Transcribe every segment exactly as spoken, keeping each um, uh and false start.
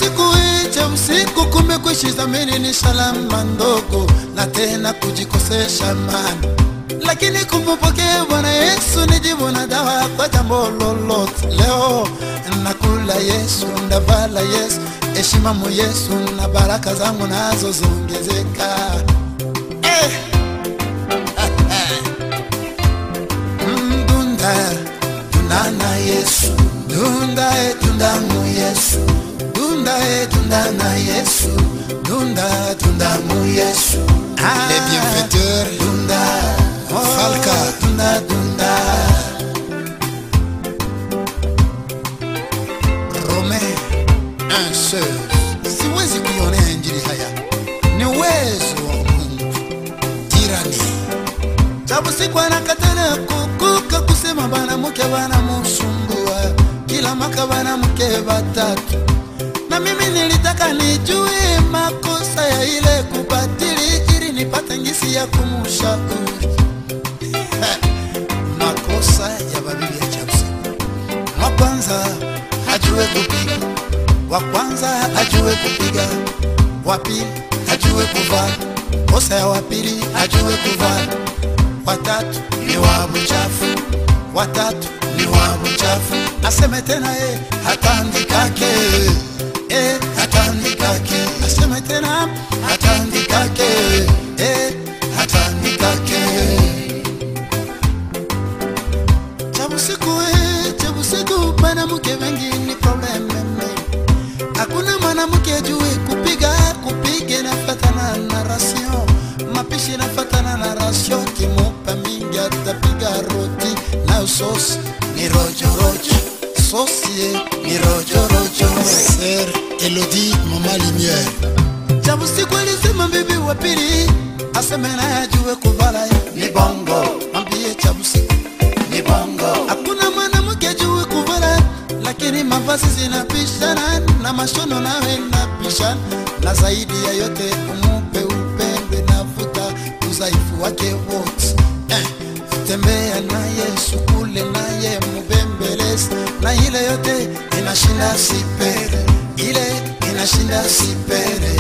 usiku cha usiku kumekwisha mimi ni salama ndogo na tena kujikosesha amani. Lakini kumpokea Bwana Yesu ni jibu na dawa kwa jambo lolote. Leo nakula Yesu, ndavala Yesu, heshima mu Yesu na baraka zangu nazo zongezeka. Eh. Dunda, dunda na Yesu, dunda e dunda mu Yesu, dunda e dunda na Yesu, dunda dunda mu Yesu. Ah, les bienfaiteurs, dunda, oh, Falca, dunda dunda. Romain un seul. Siwezi kuionea injili haya, ni uwezo wa Mungu. Tirani Chabu siku anakatana kukuka kusema bana mke bana musumbua, kila maka bana mke batatu. Na mimi nilitaka nijue makosa ya ile kubatili ili nipate ngisi ya kumushauri. Makosa ya babibi ya Chabu siku. Wa kwanza hajue kupiga, wa kwanza hajue kupiga, wa pili hajue kuvaa, kosa ya wa pili hajue kuvaa, watatu ni wabu chafu, watatu ni wabu chafu. Aseme tena eh hatandikake, eh hatandikake. Aseme tena hatandikake, eh hatandikake. Chabu siku eh chabu siku bana mke wengi ni problem. Hakuna mwanamke ajue kupiga, kupige na fatana na rasio, mapishi na fatana na rasio. Kimupa mingi atapiga roti na sauce ni rojo rojo, sauce ni rojo rojo. Sir Elodie Mama Lumière. Chabu siku alisema bibi wa pili aseme na ajue kuvala ni bongo. Ambie Chabu siku ni bongo. Hakuna mwanamke ajue kuvala, lakini mavazi zinapishana na mashono nawe napishana. Na zaidi ya yote umupe upende na futa uzaifu wake wote. Eh, tembea naye, sukule naye, mubembelezi. Na ile yote inashinda sipere, ile inashinda sipere.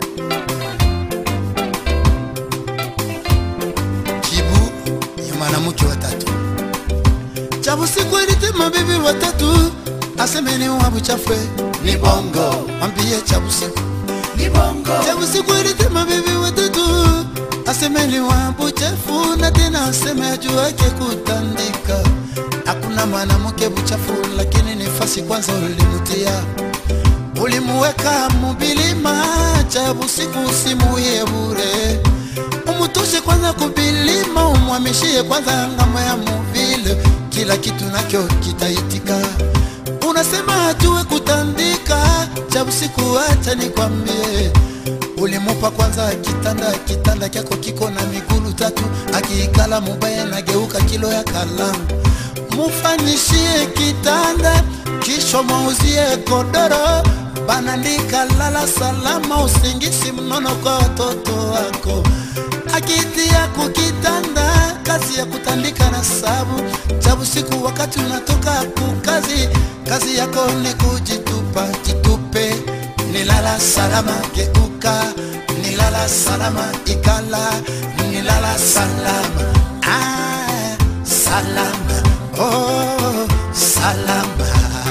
Kibu ya mwanamke watatu. Chabu siku alitema bibi watatu aseme ni wabu chafwe ni bongo. Ambie Chabu siku ni bongo. Chabu siku alitema bibi watatu aseme ni wabu chafu na tena aseme ajua ke kutandika. Hakuna mwanamke buchafu, lakini nifasi kwanza ulimutia, ulimuweka mubilima. Chabu siku usimuye bure, umutoshe kwanza kubilima, umwamishie kwanza ngamo ya muvile. Kila kitu nakyo kitaitika. Unasema ajue kutandika, Chabu siku acha nikwambie. Ulimupa kwanza kitanda, kitanda kyako kiko na migulu tatu. Akiikala mubaya na geuka kilo ya kalamu. Mufanishie kitanda, kisho mauzie kodoro. Banandika lala salama, usingisi mnono kwa watoto wako. Akitia kukitanda, kazi ya kutandika na sabu. Chabu siku wakati unatoka kukazi, kazi yako ni kujitupa, jitupe. Nilala salama, geuka, nilala salama, ikala, nilala salama. Ah, salama, oh, salama.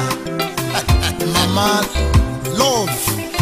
Mama Love.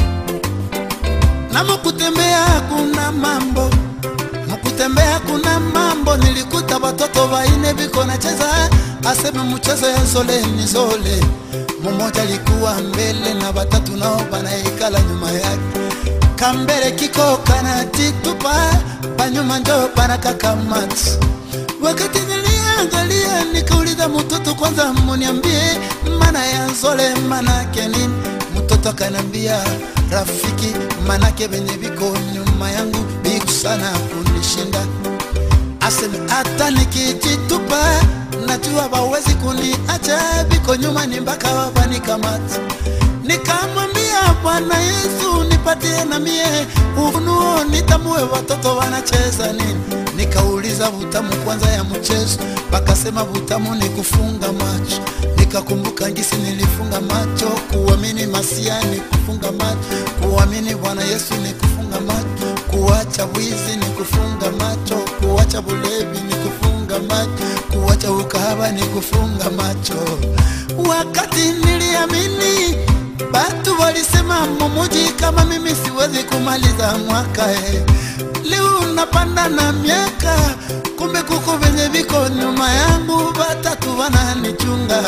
Na mukutembea kuna mambo, mukutembea kuna mambo. Nilikuta watoto waine biko na cheza, aseme mchezo ya zole ni zole. Mmoja alikuwa mbele na watatu nao banaikala nyuma yake. Kambele kiko kana titupa, banyuma njo banakakamati. Wakati niliangalia nikauliza mtoto kwanza muniambie maana ya zole manake nini. Mtoto kanambia rafiki manake benye biko nyuma yangu biku sana kunishinda. Aseme hata nikijitupa najua bawezi kuniacha, biko nyuma ni mpaka wabanikamati. Nikamwambia Bwana Yesu nipatie na mie ufunuo nitamue watoto wanacheza nini. Nikauliza butamu kwanza ya mchezo, bakasema butamu ni kufunga macho. nikakumbuka ngisi nilifunga macho. Kuamini Masia ni kufunga macho, kuamini Bwana Yesu ni kufunga macho, kuacha wizi ni kufunga macho, kuacha bulevi ni kufunga macho, kuacha ukahaba ni kufunga macho. Wakati niliamini, batu walisema mumuji kama mimi siwezi kumaliza mwaka eh. Leo napanda na miaka, kumbe kuko venye viko nyuma yangu, batatu wananichunga.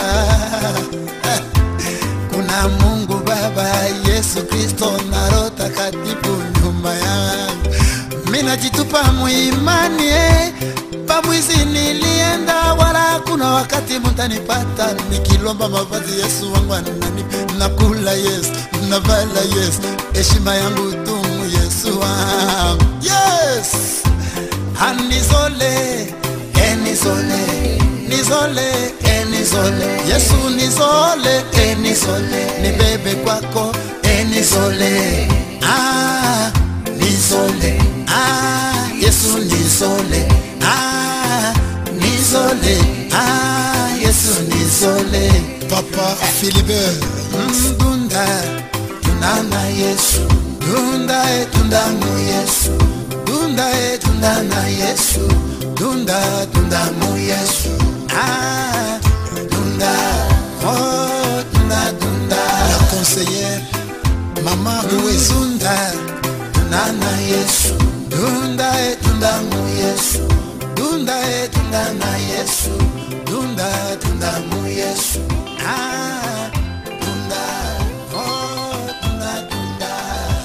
Kuna Mungu Baba, Yesu Kristo na Roho Takatifu nyuma yangu. Mimi najitupa muimani eh. Pamwizi nilienda wala kuna wakati mtanipata nikilomba mavazi Yesu wangu ananipa. Nakula Yesu, navala Yesu, heshima yangu tumu Yesu wangu. Yes! Anisole, enisole, nisole, enisole, Yesu nisole, enisole, nibebe kwako, enisole. Ah, nisole, ah, Yesu nisole. Ah, nisole, ah, Yesu nisole. Papa Philibert Dunda, tunana Yesu. Dunda e tunda mu Yesu. Dunda e tunda na Yesu. Dunda, dunda mu Yesu. Ah, dunda, oh, dunda, dunda. La conseillère Maman Louise. Dunda, tunana Yesu. Dunda e tunda mu Yesu. Dunda e tunda na Yesu. Dunda, dunda mu Yesu. Ah, dunda, oh, dunda, dunda.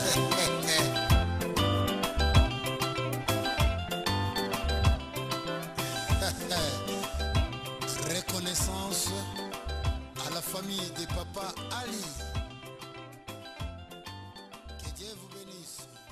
Reconnaissance à la famille de Papa Ali. Que Dieu vous bénisse.